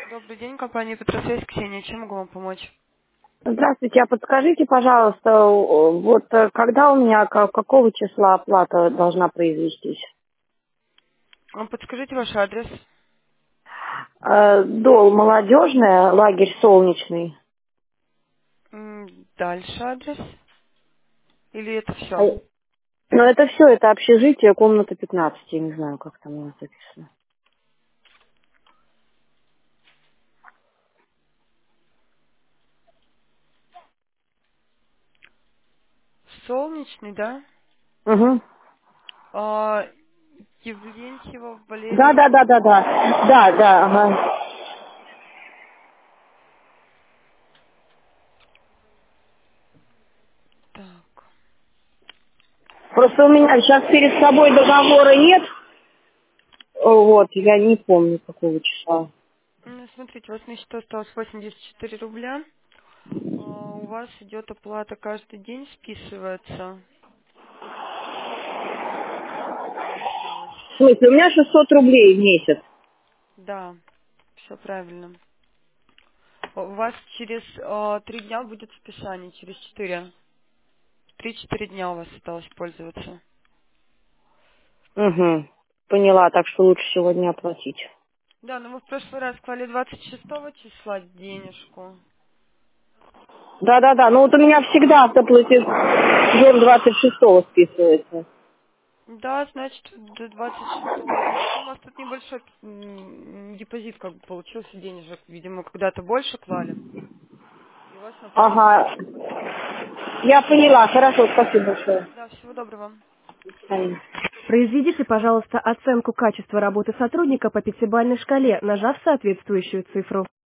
Добрый день, компания Петросвязь, Ксения. Чем могу вам помочь? Здравствуйте, а подскажите, пожалуйста, когда у меня, какого числа оплата должна произвестись? Подскажите ваш адрес. Дол молодежная, лагерь солнечный. Дальше адрес. Или это А, все? Ну, это все, это общежитие, комната 15, я не знаю, как там у нас записано. Солнечный, да? Угу. А, Евлентьева Да, Валерия. да, да, да, да. Да, да, ага. Так. Просто у меня сейчас перед собой договора нет. Вот, я не помню, какого числа. Смотрите, у вас на счету осталось 84 рубля. У вас идет оплата каждый день, списывается. 600 рублей осталось. В смысле, у меня 600 рублей в месяц. Да, все правильно. У вас через 3 дня будет списание, через 4. 3-4 дня у вас осталось пользоваться. Угу. Поняла, так что лучше сегодня оплатить. Да, но мы в прошлый раз клали 26 числа денежку. Да-да-да, ну вот у меня всегда автоплатеж день 26-го списывается. Да, значит, до 26-го. Ну, у вас тут небольшой депозит как бы получился денежек. Видимо, когда-то больше клали. И у вас на прошлый Ага, месяц хватило. я поняла, хорошо, спасибо большое. Да, всего доброго. Ань. Произведите, пожалуйста, оценку качества работы сотрудника по пятибалльной шкале, нажав соответствующую цифру.